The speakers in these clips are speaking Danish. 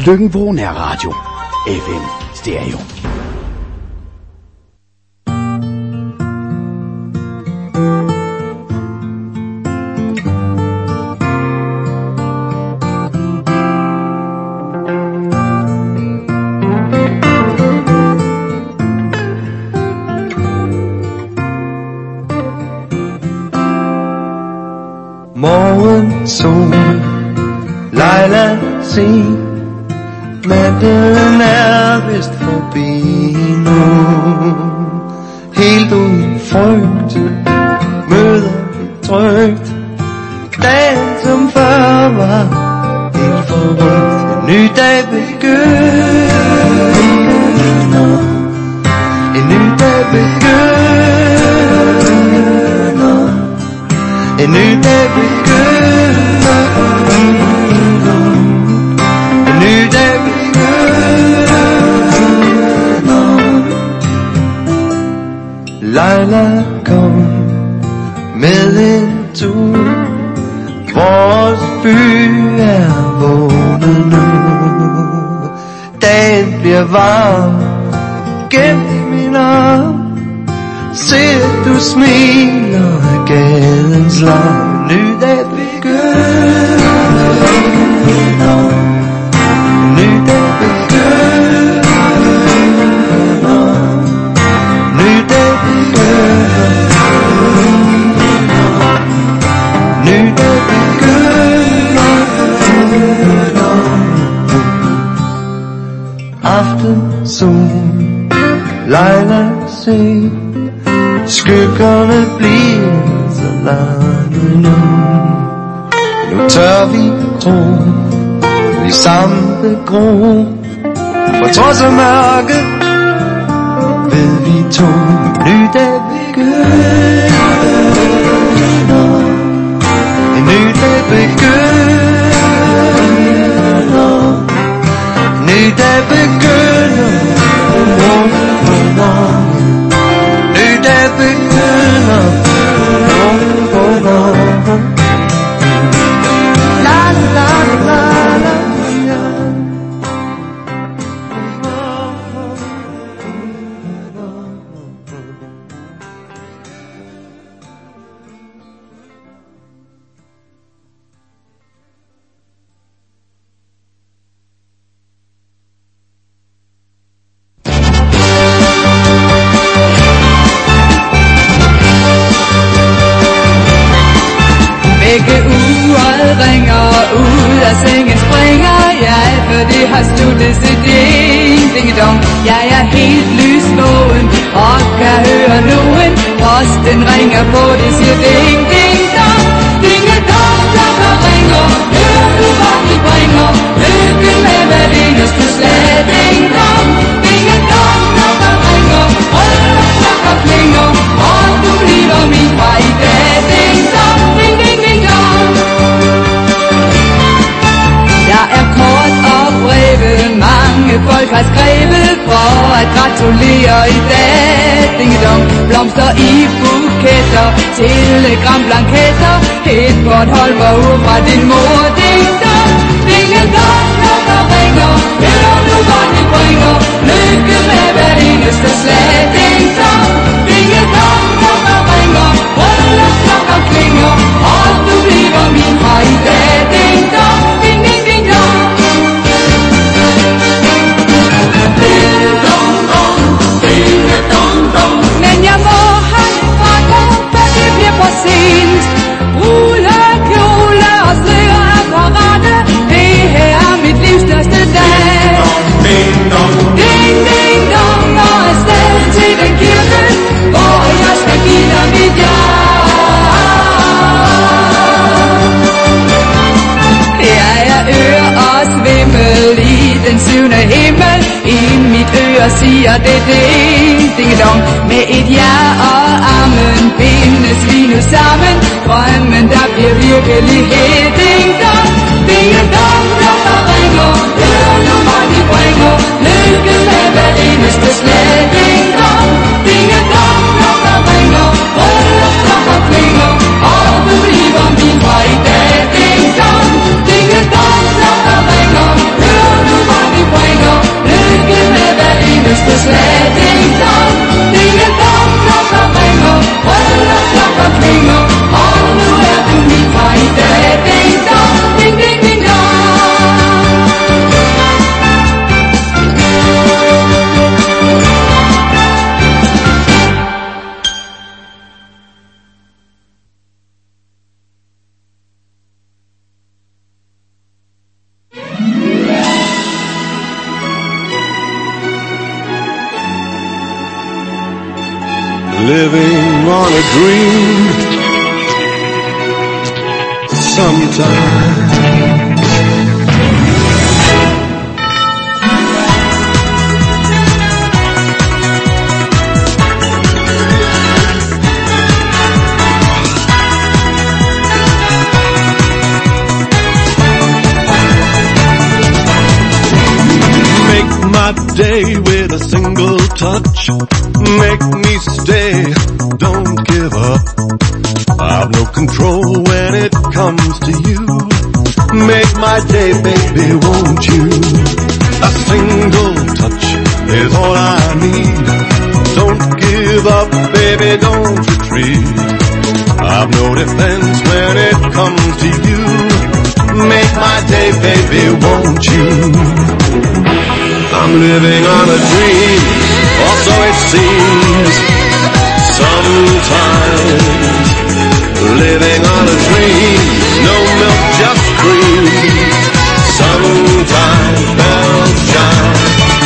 Løkken-Vrå Nærradio. FM Stereo. Morgensol, Leila sen, natten er vist forbi nu. Helt uden frygt møder vi trygt dagen som før var helt forrygt. En ny dag begynder, en ny dag begynder, en ny dag begynder, en ny dag begynder. Leila kom med en tur, vores by er vågnet nu. Dagen bliver varm gennem min arm, se du smiler af gadens larm. Ny dag begynder, ny dag begynder, ny dag begynder, ny dag begynder. Aftensol, Leila se, skyggerne bliver så lange nu. Nu tør vi tro, vi samle gro, for trods af mørket ved vi to. Ny dag begynder, en ny dag begynder, en ny dag begynder. Ny dag begynder, la la la la. Ringer ud af sengen, springer jeg, for det har sluttet sit ding, ding dong. Jeg er helt lysvågen og kan høre nogen. Posten ringer på, det siger ding ding dong. Ding dong, klokker ringer, hører du hvad de bringer? Lykken med hver eneste slag, ding dong. Ding dong, klokker ringer, bryllup klokker klinger, og du bliver min fra i dag, ding dong, ding ding ding dong. Jeg er kort og brevet, mange folk har skrevet for at gratulere i dag. Ding-dong, blomster i buketter, telegramblanketter, et kort Holmer fra din mor. Ding-dong, ding-dong, klokker ringer, hører du hvad de bringer? Lykke med hver eneste slag. Ding-dong, ding-dong, klokker ringer, bryllup klokker klinger, og du bliver min fra i dag. Ding-dong, ding-ding. Men jeg må have det fra dig, for det bliver for sent. Brule, kjole og slør er parate, det her er mit livs største dag. Ding dong, ding ding dong, og afsted til den kirke, hvor jeg skal give dig mit ja. Jeg er øre og svimmel i den syvende himmel. I mit øre siger det ding, ding dong. Med et ja og amen bindes vi nu sammen. Drømmen der bliver virkelighed. Ding dong, ding dong, klokker ringer, hører nu hvad de bringer? Lykke med hver eneste slag. Ding dong, ding dong, klokker ringer, bryllup klokker klinger, og du bliver min fra i dag. Ding dong, ding dong, klokker ringer, hører nu hvad living on a dream. Sometimes my day with a single touch. Make me stay, don't give up. I've no control when it comes to you. Make my day, baby, won't you? A single touch is all I need. Don't give up, baby, don't retreat. I've no defense when it comes to you. Make my day, baby, won't you? I'm living on a dream, or so it seems. Sometimes living on a dream, no milk, just cream. Sometimes bells chime.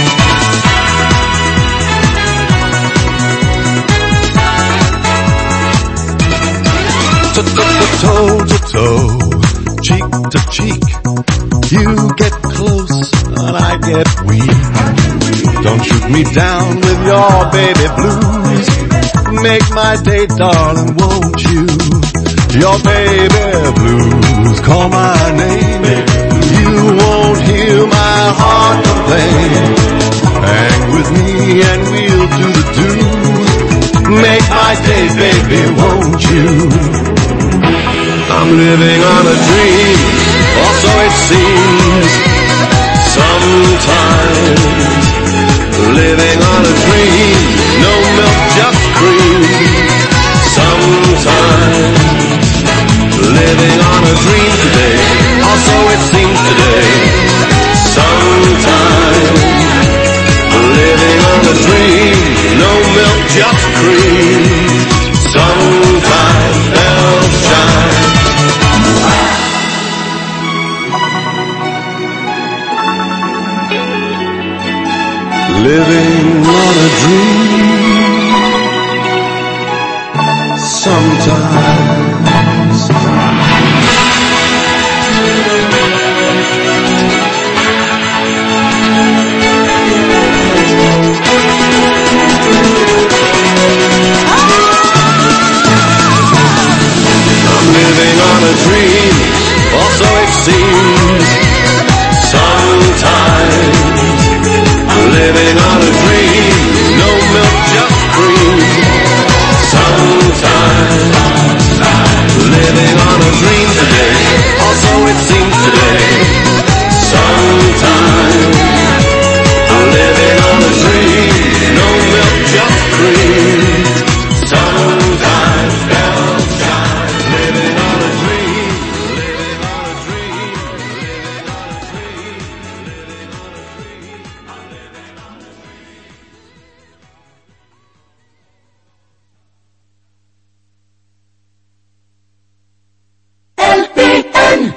Toe to toe, cheek to cheek, you get close and I get weak. Don't shoot me down with your baby blues. Make my day, darling, won't you? Your baby blues, call my name. You won't hear my heart complain. Hang with me and we'll do the do. Make my day, baby, won't you? I'm living on a dream, or so it seems. Sometimes living on a dream, no milk, just cream. Sometimes living on a dream today, or so it seems today. Sometimes living on a dream, no milk, just cream. Sometimes bells chime. Living on a dream. Sometimes I'm living on a dream, or so it seems. Sometimes living on a dream, no milk, just cream. Sometimes living on a dream today, or so it seems today. Sometimes living on a dream, no milk, just cream. Sometimes bells chime, living on a dream, living on a dream, living on a dream, living on a dream, living on a dream. LPN.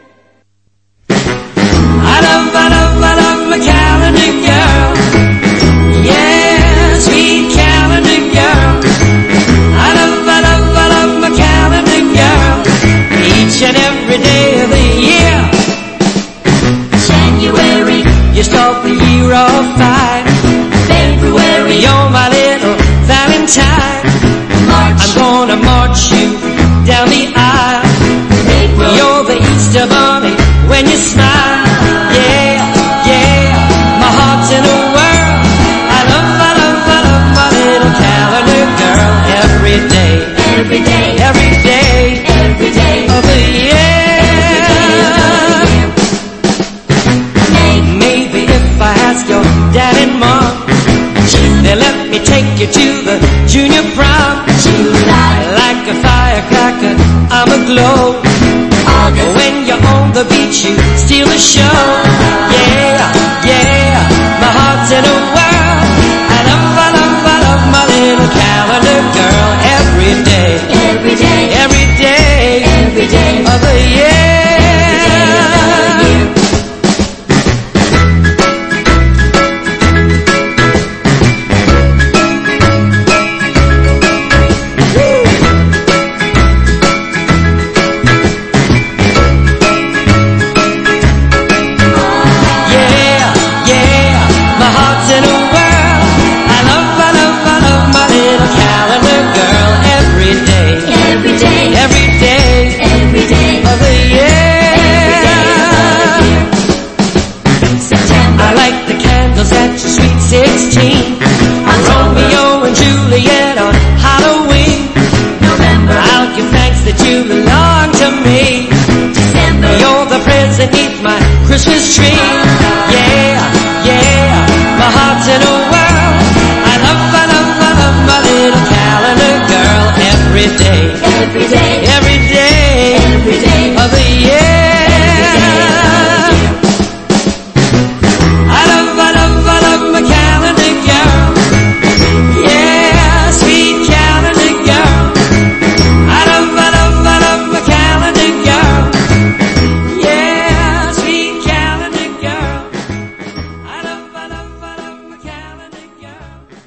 I love my calendar girl. Yeah, sweet calendar girl. I love my calendar girl. Each and every day of the year. January, you start the year off fine. February, you're my little Valentine. March, I'm gonna march you down the aisle. April, you're the Easter bunny when you smile. Yeah, yeah, my heart's in a whirl. I love my little calendar girl. Every day, every day, every day, every day of the year. Maybe if I ask your dad and mom, they'll let me take you to the junior prom. July, like a firecracker, I'm aglow. August, when you're on the beach, you steal the show. Yeah, yeah, my heart's in a whirl. I love my little calendar girl. Every day, every day, every day, every day of the year. Christmas tree. Yeah, yeah, my heart's in a whirl. I love my little calendar girl every day, every day, every day, every day of the year. I love my calendar girl. Yeah, sweet calendar girl. I love my calendar girl. Yeah, sweet calendar girl. I love my calendar girl.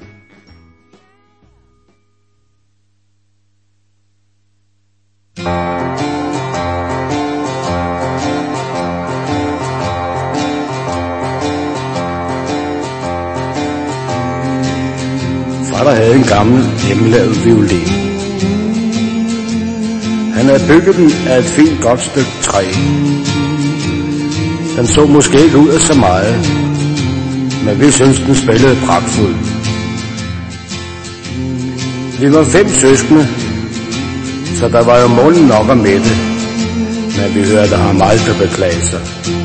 Far der havde en gammel hjemmelavet violin. Han havde bygget den af et fint godt stykke træ. Den så måske ikke ud af så meget, men vi synes den spillede pragtfuldt. Vi var 5 søskende, så der var jo målen nok at mætte, men vi hørte ham aldrig beklage sig.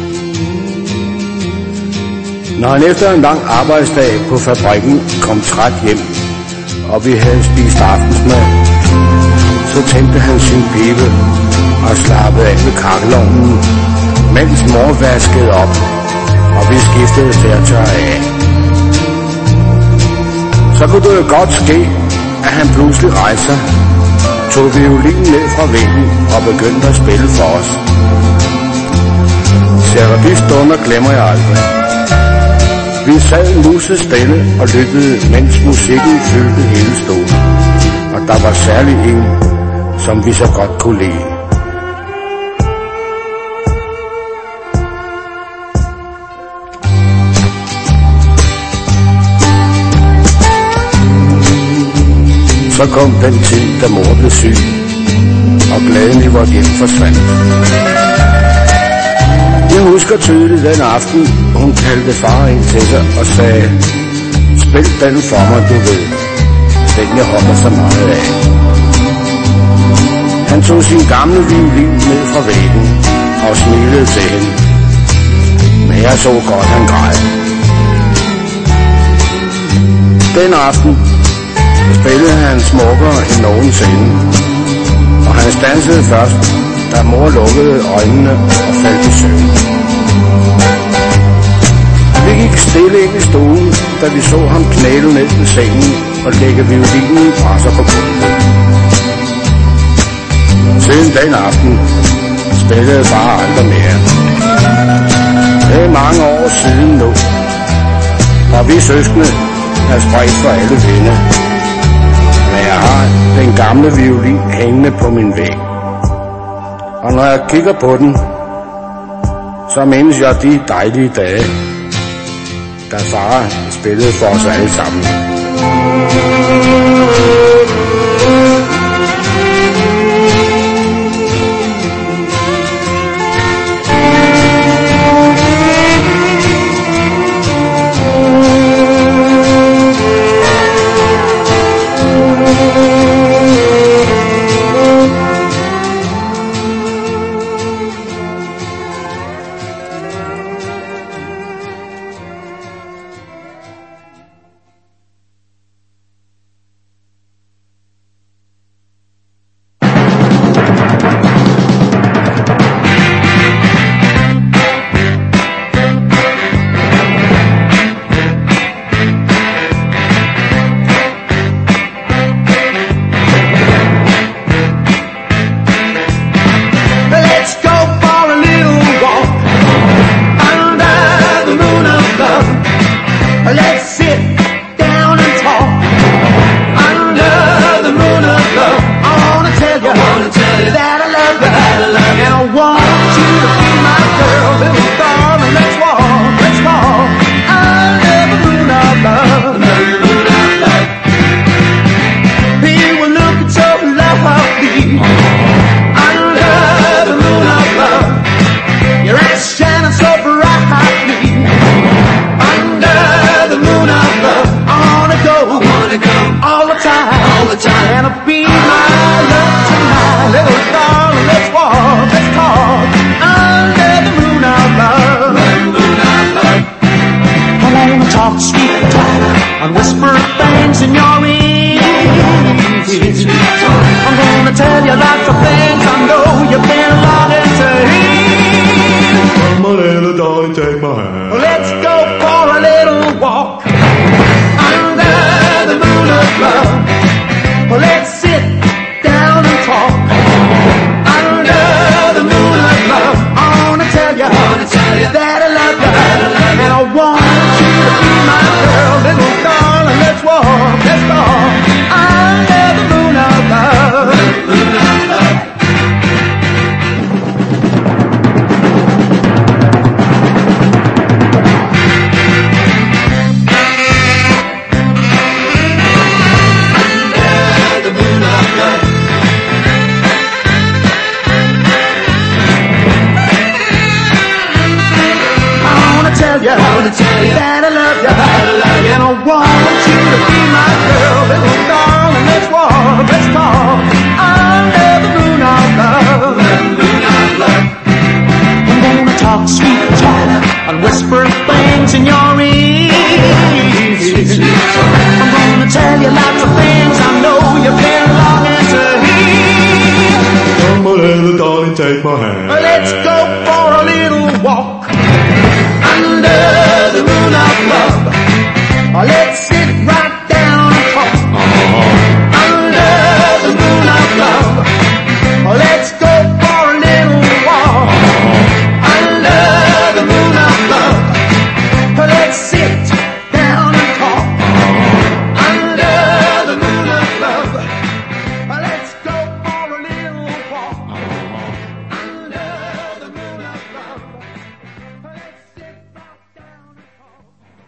Når han efter en lang arbejdsdag på fabrikken kom træt hjem, og vi havde spist aftensmad, så tændte han sin pibe og slappede af ved kakkelovnen, mens mor vaskede op, og vi skiftede til at tørre af. Så kunne det jo godt ske, at han pludselig rejste sig, tog violinen ned fra væggen og begyndte at spille for os. De stunder glemmer jeg aldrig. Vi sad musestille og lyttede, mens musikken fyldte hele stolen. Og der var særlig en, som vi så godt kunne lide. Så kom den tid, da mor blev syg, og glæden i vores hjem forsvandt. Jeg husker tydeligt den aften, hun kaldte far ind til sig og sagde, spil den for mig, du ved, den jeg holder så meget af. Han tog sin gamle violin ned fra væggen og smilede til hende, men jeg så godt, han græd. Den aften spillede han smukkere end nogensinde, og han stansede først, da mor lukkede øjnene og faldt i søvn. Vi gik stille ind i stuen, da vi så ham knæle ned til sengen og lægge violinen fra sig på gulvet. Siden den aften spillede far aldrig mere. Det er mange år siden nu, og vi søskende er spredt for alle vinde. Men jeg har den gamle violin hængende på min væg. Og når jeg kigger på den, så mindes jeg de dejlige dage, da far spillede for os alle sammen. Little darling, let's walk, let's talk under the moon of love. darling, take my hand. Let's go for a little walk under the moon of love. Let's sit down and talk under the moon of love. I wanna tell you that I love you, and I want you to be my girl, little darling. Let's walk, let's talk under the moon of love. That I love you, and I want you to be my girl, little darling. Let's walk, let's talk under the moon of love. I'm gonna talk sweet talk and whisper things in your ear. I'm gonna tell you lots of things I know you've been longing to hear. Come on, little darling, take my hand. Let's go for a little walk under the moon of love. Let's sit right down and talk under the moon of love. Let's go for a little walk under the moon of love. Let's sit down and talk under the moon of love. Let's go for a little walk under the moon of love. Let's sit right down and talk.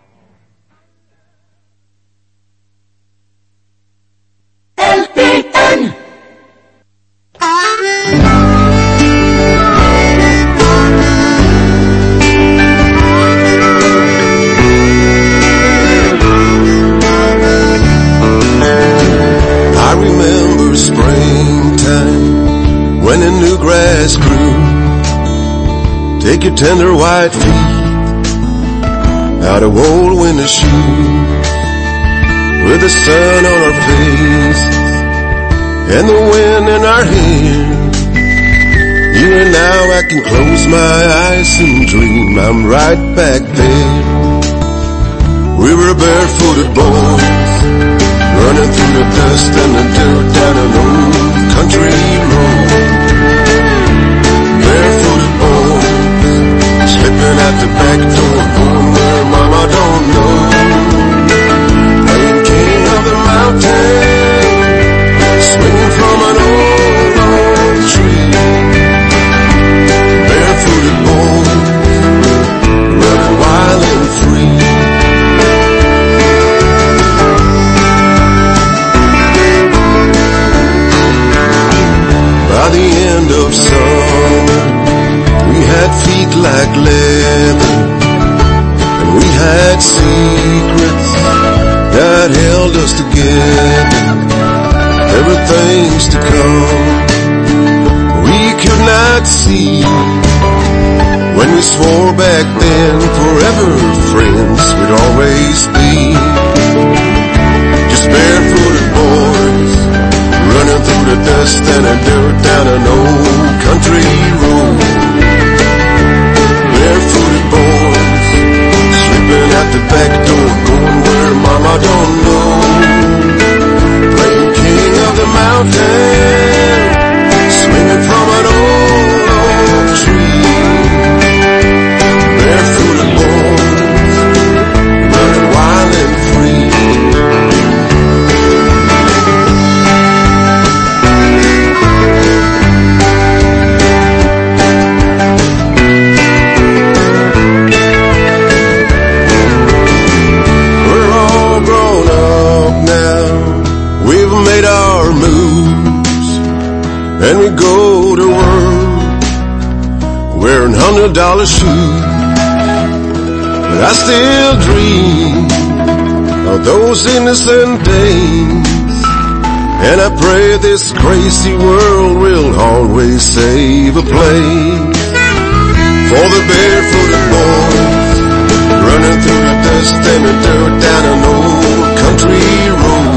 LPN. I remember springtime when the new grass grew. Take your tender white feet out of old winter shoes, with the sun on our face and the wind in our hair. Even now I can close my eyes and dream I'm right back there. We were barefooted boys, running through the dust and the dirt down an old country road. Barefooted boys, slipping out the back door, going where mama don't know. Playing king of the mountain, swinging from an old tree. Barefooted boys, running wild and free. By the end of summer, we had feet like leather, and we had secrets that held us together. There were things to come we could not see, when we swore back then forever friends we'd always be. Just barefooted boys, running through the dust and the dirt down an old country road. Barefooted boys, slipping out the back door, going where mama don't know. Playing king of the mountain, swinging from an old tree. Barefooted boys, running wild and free. And we go to work wearing $100 shoes, but I still dream of those innocent days, and I pray this crazy world will always save a place for the barefooted boys, running through the dust and the dirt down an old country road.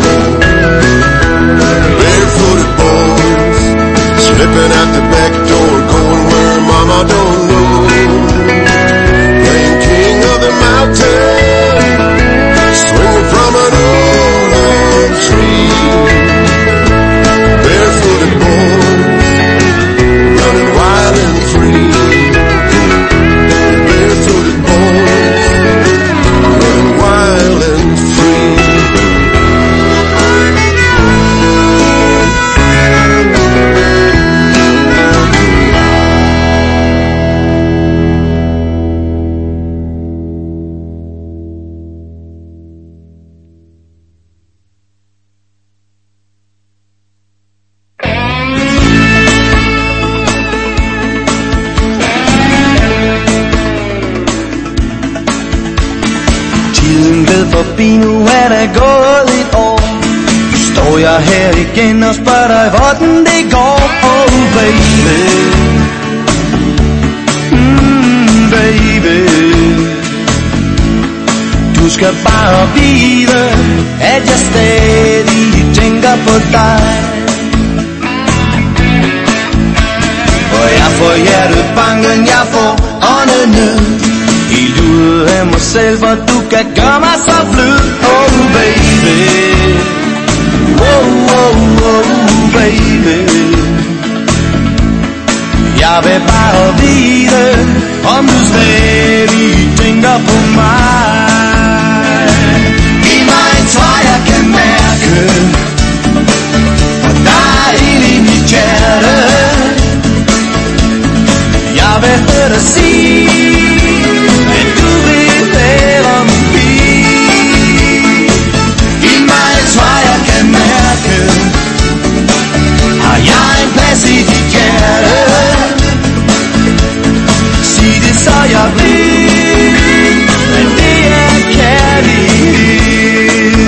Barefooted boys, slipping out the back door, going where mama don't know. forbi, nu er der gået et år. Står jeg her igen og spørger dig, hvordan det går. Oh baby, baby, du skal bare vide, at jeg stadig tænker på dig. Og jeg får hjertebanken, jeg får åndene i lude af mig selv, for du kan gøre mig så flød. Oh baby, oh, oh, oh baby, jeg vil bare vide, om du stadig tænker på mig. I mig tror jeg kan mærke, og der er ild i mit hjerte. Jeg vil høre dig sige, at du vil være min pige. I mig tror jeg kan mærke, har jeg en plads i dit hjerte. Sig det så jeg ved, at det er kærlighed.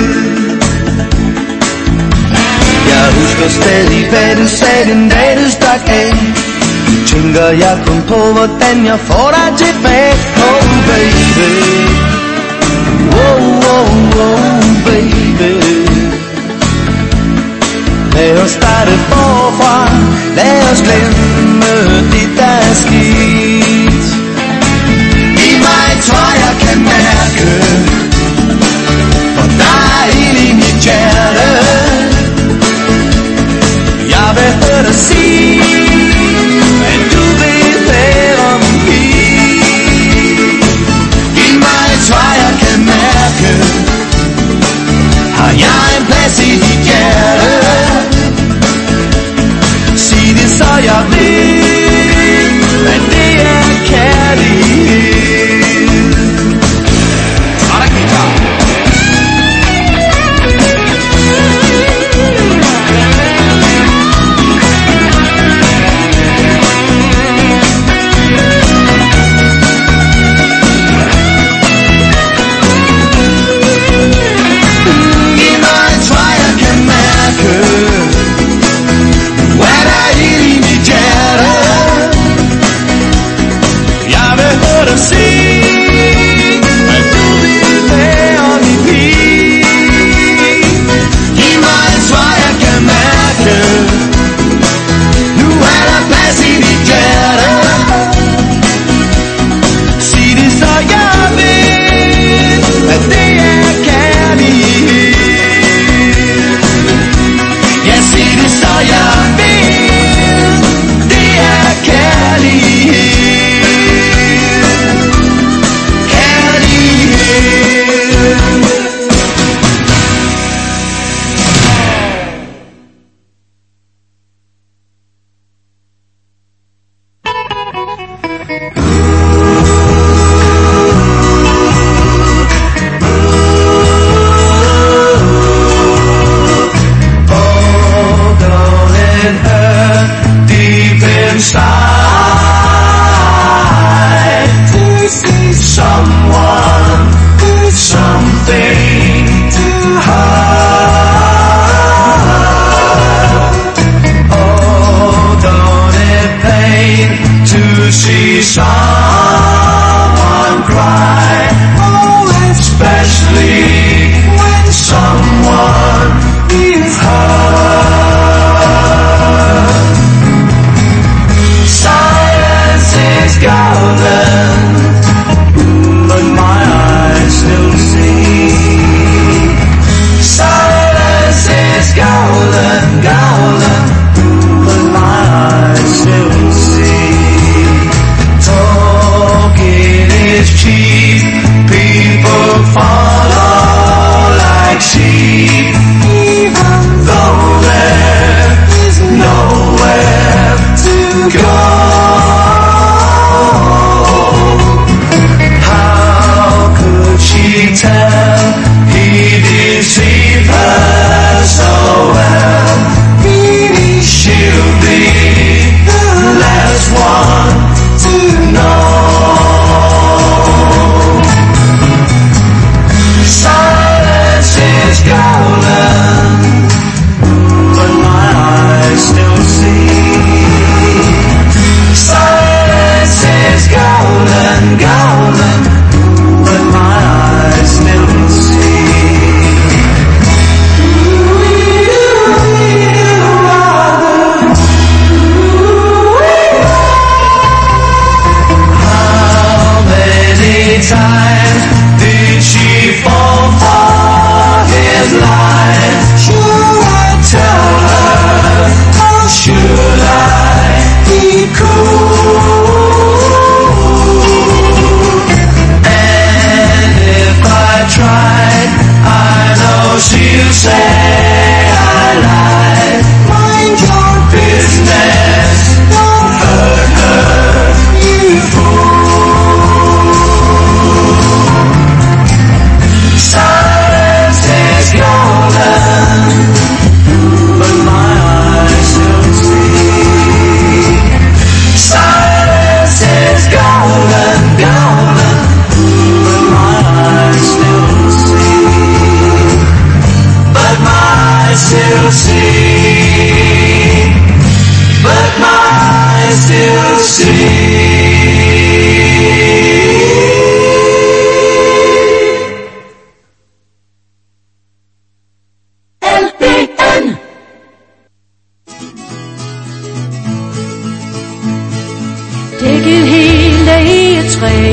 Jeg husker stadig, hvad du sagde den dag du stak af. Tænker jeg kun på, hvordan jeg får dig tilbage. Oh baby, oh, oh, oh baby, lad os starte forfra, lad os glemme det der er skidt. I mig tror jeg kan mærke, for der er ild i mit hjerte. Jeg vil høre dig sige, at du vil være min pige. I mig tror jeg kan mærke, har jeg en plads i dit hjerte. Sig det så jeg ved, at det er kærlighed. Og der kan cheap.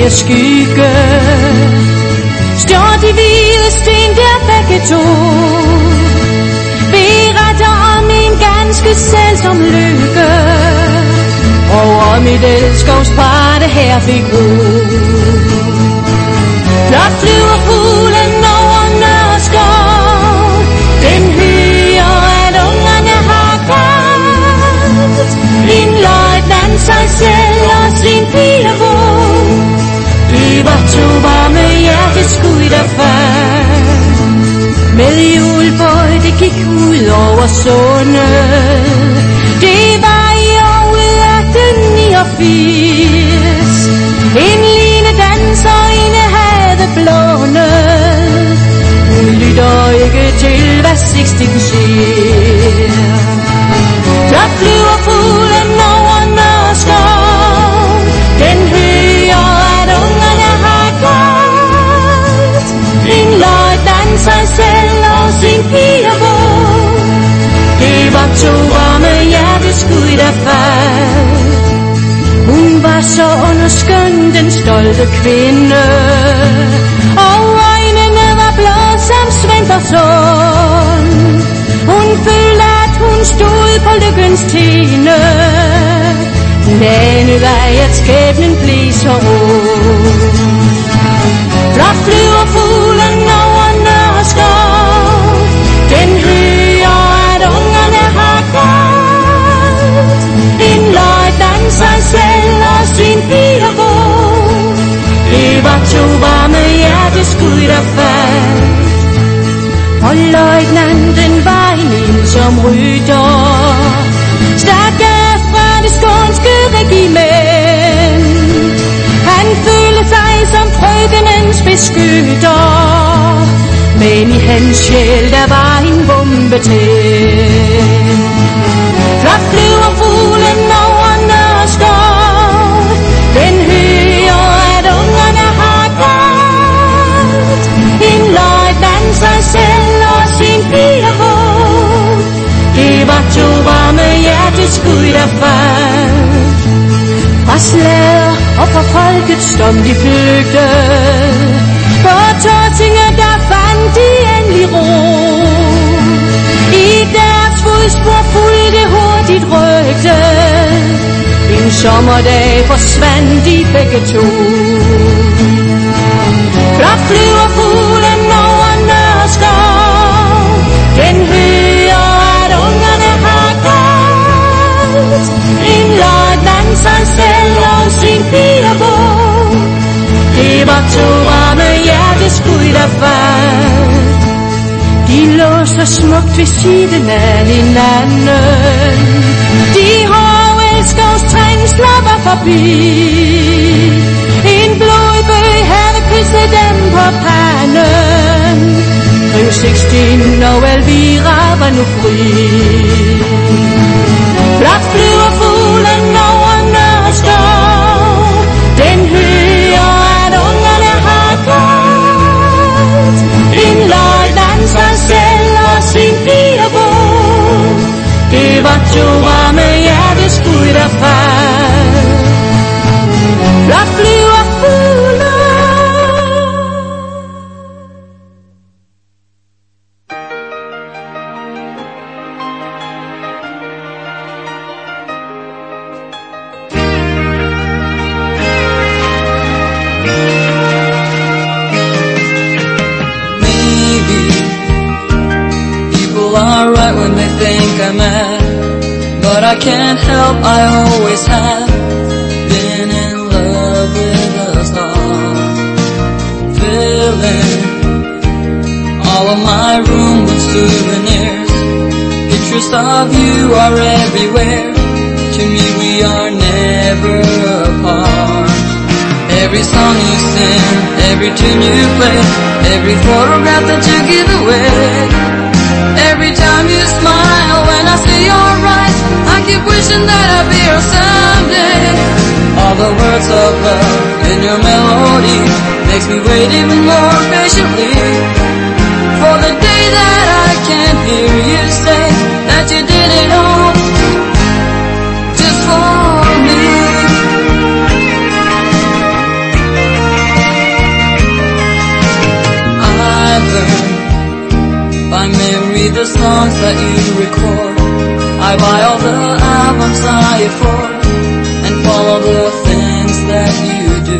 høje skygge. Står de hvide sten der begge to, beretter om en ganske selvsom lykke, og om et elskovspar, det her fik ro. Flot flyver fuglen over Nørreskov, den hører, at ungerne har kaldt. En løjtnant sig selv og sin pigevåg, det var to varme hjerteskud, der faldt. Med julebøj, det gik ud over sundet, det var i året 1889. En lille danser inde havde blånet, hun lytter ikke til, hvad 16 siger. Så flyver fuglen over Nørreskov, den hører, at ungerne har kaldt. En løjtnant sig selv og sin pigevåg, det var to varme hjerteskud, der faldt. Hun var så underskøn, den stolte kvinde, og øjnene var blå som Sventersund. Hun følte, at hun stod på lykkens tine, hun anede ej, at skæbnen blev så ond. Flot flyver fuglen over Nørreskov, den hører, at ungerne har kaldt. En løjtnant sig selv og sin pigevåg, det var to varme hjerteskud, der faldt. Og løjtnanten var en ensom rytter, stak af fra det skånske regiment. Han følte sig som frøkenens beskytter, men i hans sjæl der var en bombe tændt. Flot flyver fuglen over Nørreskov, den hører, at ungerne har kaldt. En løjtnant sig selv og sin pigevåg, det var to varme hjerteskud, der faldt. Fra slader og fra folkets dom de flygte, på Tortinge der fandt de endelig ro. I deres fodspor fulgte hurtigt rygte, en sommerdag forsvandt de begge to. Flot flyver fuglen over Nørreskov, den hører, at ungerne har kaldt. En løjtnant sig selv og sin pigevåg, det var to varme hjerteskud, der faldt. De lå så smukt ved siden af hinanden, de hårde elskovstrængsler var forbi. En blodbøg havde kysset dem på panden, Ring 16 og Elvira var nu fri. Flot flyver fuglen over Nørreskov, den hører, at ungerne har kaldt. En løjtnant sig selv og sin pigevåg, det var to varme hjerteskud, der faldt. Flot flyver fuglen. But I can't help, I always have been in love with a star. Filling all of my room with souvenirs, pictures of you are everywhere. To me we are never apart. Every song you sing, every tune you play, every photograph that you give away, every time you smile when I see your eyes, I keep wishing that I'd be here someday. All the words of love in your melody makes me wait even more patiently for the day that I can hear you say that you did it all just for me. the songs that you record. I buy all the albums I afford and follow the things that you do.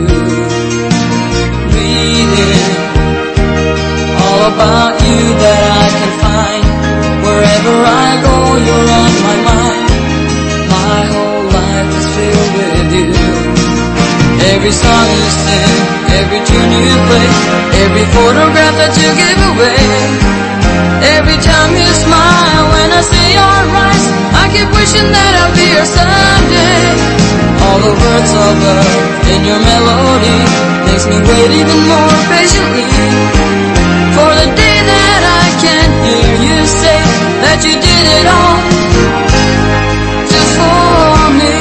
Reading all about you that I can find. Wherever I go, you're on my mind. My whole life is filled with you. Every song you sing, every tune you play, every photograph that you give away, every time you smile when I see your eyes, I keep wishing that I'll be here someday. All the words of love in your melody makes me wait even more patiently for the day that I can hear you say that you did it all just for me.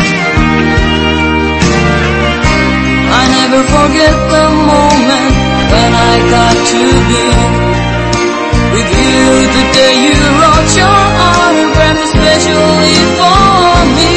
I never forget the moment when I got to be with you, the day you wrote your autograph especially for me.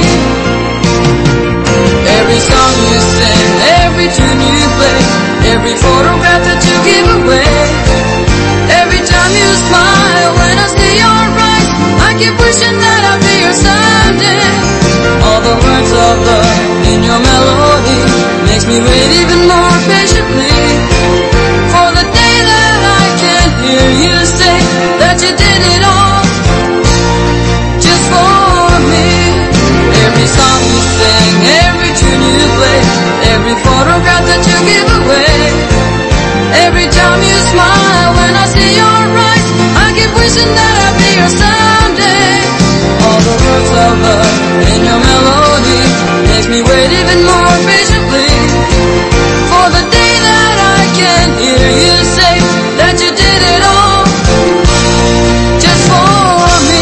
Every song you sing, every tune you play, every photograph that you give away, every time you smile when I see your eyes, I keep wishing that I'll be here someday. All the words of love in your melody makes me wait even more patiently for the day that I can hear you say that you did it all just for me. Every song you sing, every tune you play, every photograph that you give away, every time you smile when I see your eyes, I keep wishing that I'll be here someday. All the words of love in your melody makes me wait even more patiently for the day that I can hear you say that you did it all just for me.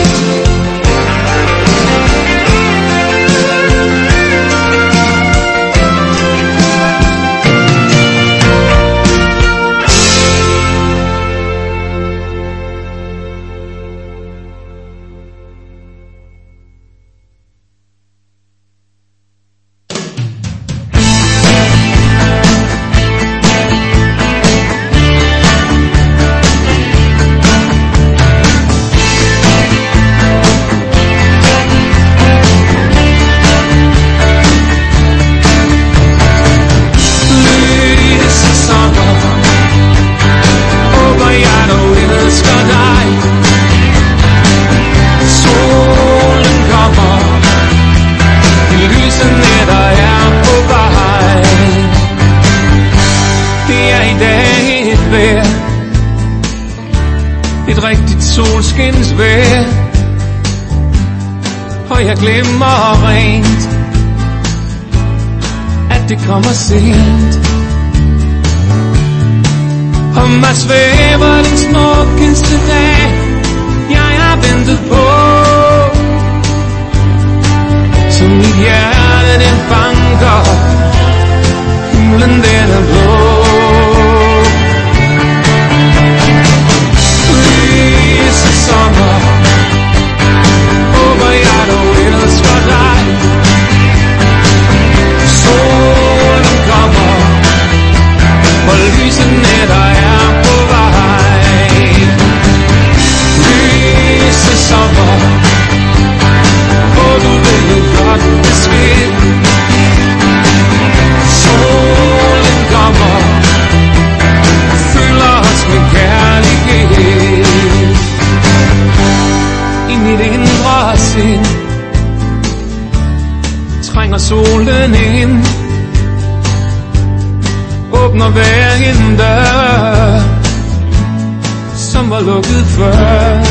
solskinsvejr, og jeg glemmer rent, at det kommer sent. Og man svæver den smukkeste dag, jeg har ventet på, så mit hjerte den banker, himlen den er blå. Sommer håber jeg dog ellers for dig. Solen kommer, og lyse nætter er på vej. Lyse sommer, og du ved jo godt det sker. Solen kommer, fylder os med kærlighed. I mit indre sind trænger solen ind, åbner hver en dør, som var lukket før.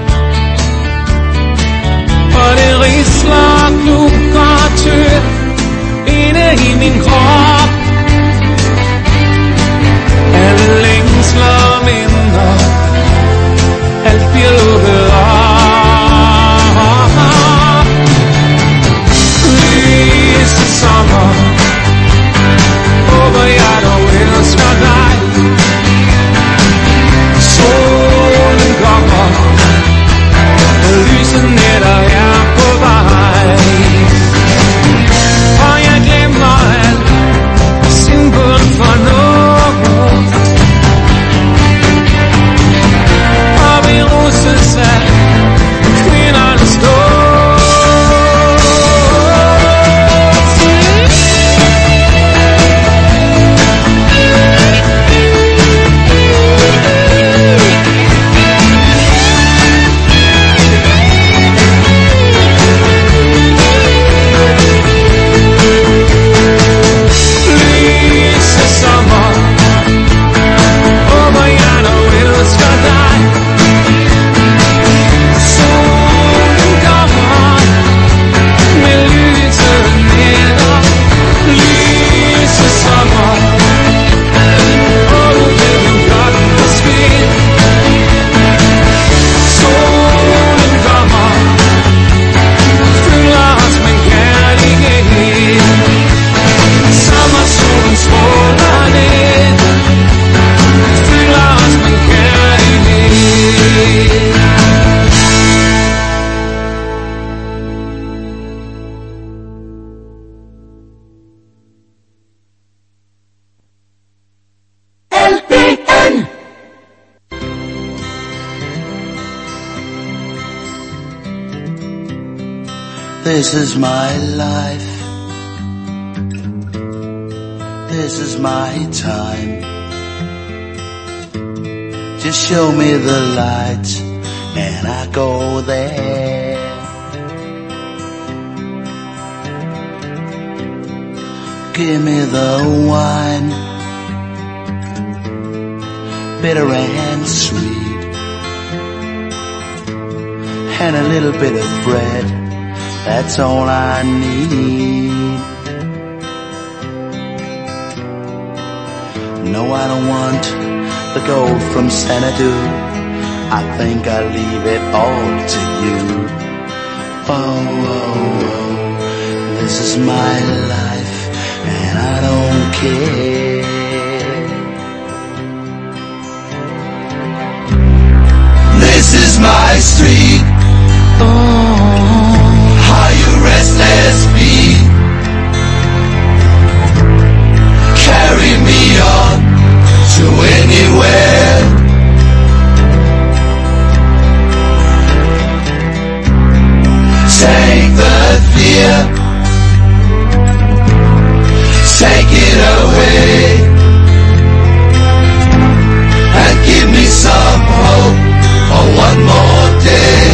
Og det risler klukker tødt inde i min krop. Alle længsler minder, alt bliver lukket op. Sommer håber jeg dog ellers for dig. Solen kommer, og lyse nætter er på vej. Og jeg glemmer alt, This is my life. This is my time. Just show me the light and I go there. Give me the wine, bitter and sweet, and a little bit of bread, that's all I need. No, I don't want the gold from Xanadu, I think I'll leave it all to you. Oh, oh, oh, this is my life and I don't care. This is my street. Oh, are you restless feet? Carry me on to anywhere. Take the fear, take it away, and give me some hope for one more day.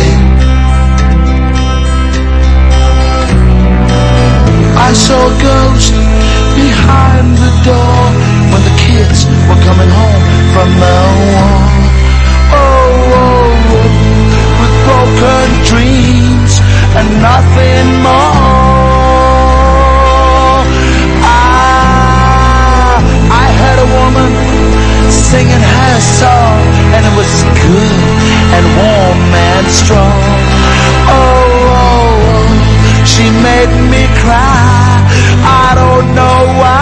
I saw a ghost behind the door when the kids were coming home from the war. Oh, oh, oh, with broken dreams and nothing more. I heard a woman singing her song, and it was good and warm and strong. Oh, oh, oh, she made me cry, I don't know why.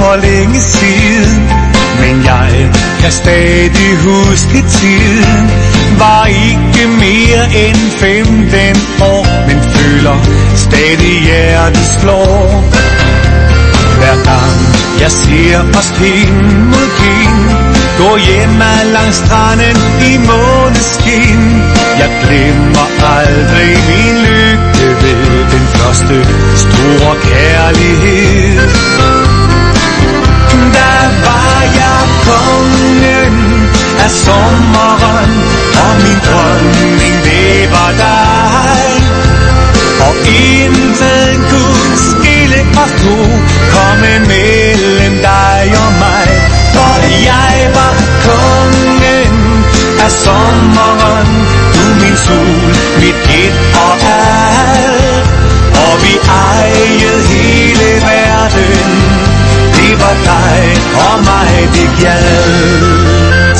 for længe siden, men jeg kan stadig huske tiden. Var ikke mere end 15 år, men føler stadig hjertet slår. Hver gang jeg ser os kind mod kind, gå hjemme langs stranden i måneskin. Jeg glemmer aldrig min lykke ved den første store kærlighed. Der var jeg kongen af sommeren, og min dronning det var dig. Og intet kunne skille os to, komme mellem dig og mig. For jeg var kongen af sommeren, du min sol, mit et og alt. Og vi ejede hele verden, det var dig og mig det gjaldt.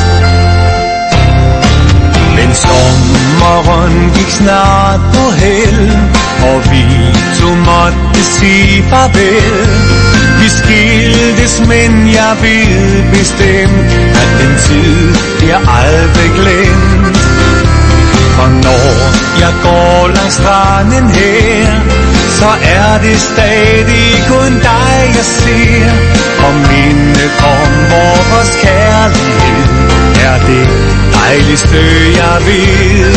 Men sommeren gik snart på held, og vi to måtte sige farvel. Vi skiltes, men jeg ved bestemt, at den tid bliver aldrig glemt. For når jeg går langs stranden her, så er det stadig kun dig jeg ser. Og mindet om vores kærlighed er det dejligste jeg ved.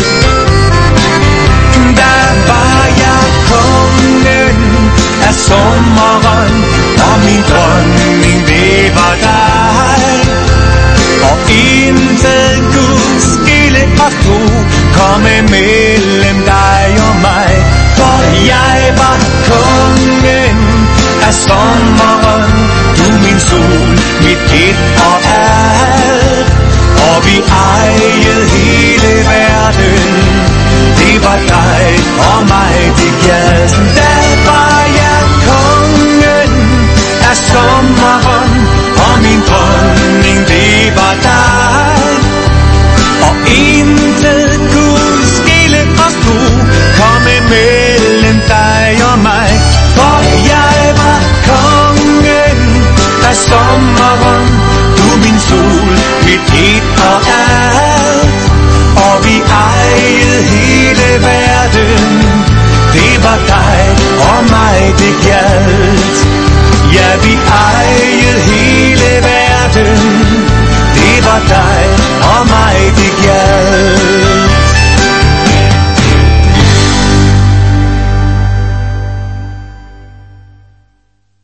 Der var jeg kongen af sommeren, og min dronning det var dig. Og intet kunne skille os to, komme mellem dig og mig. For jeg var kongen af sommeren, du min sol, mit et og alt. Og vi ejede hele verden, det var dig og mig det gjaldt. Der var jeg kongen af sommeren, og min dronning det var dig. Og intet kunne skille os to, komme mellem dig og mig. For jeg var kongen af sommeren, du min sol, mit et og alt. Og vi ejede hele verden, det var dig og mig det gjaldt. Ja, vi ejede hele verden, det var dig og mig det gjaldt.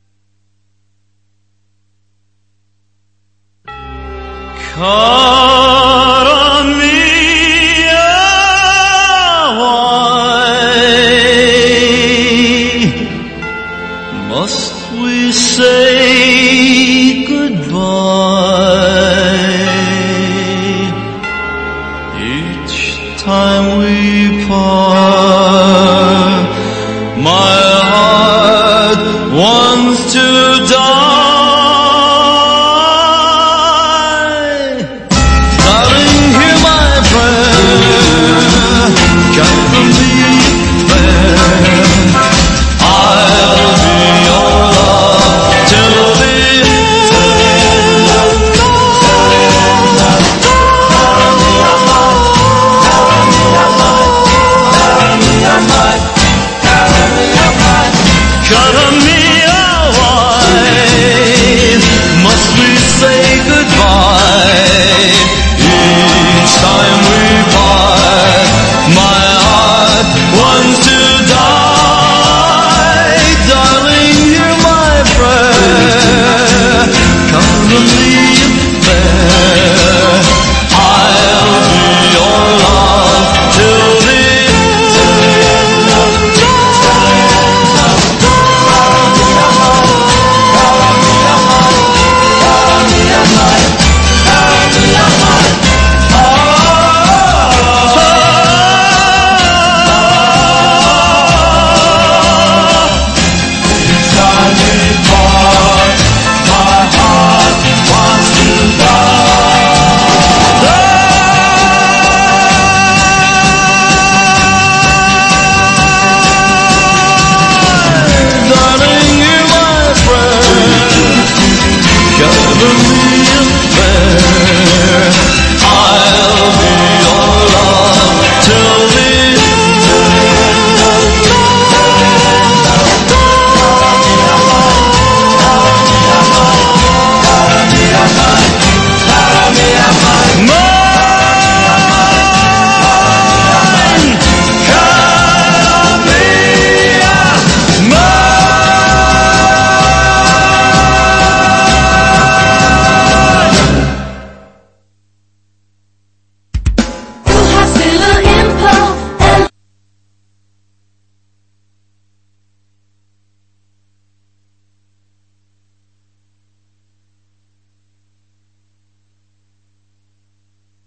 Come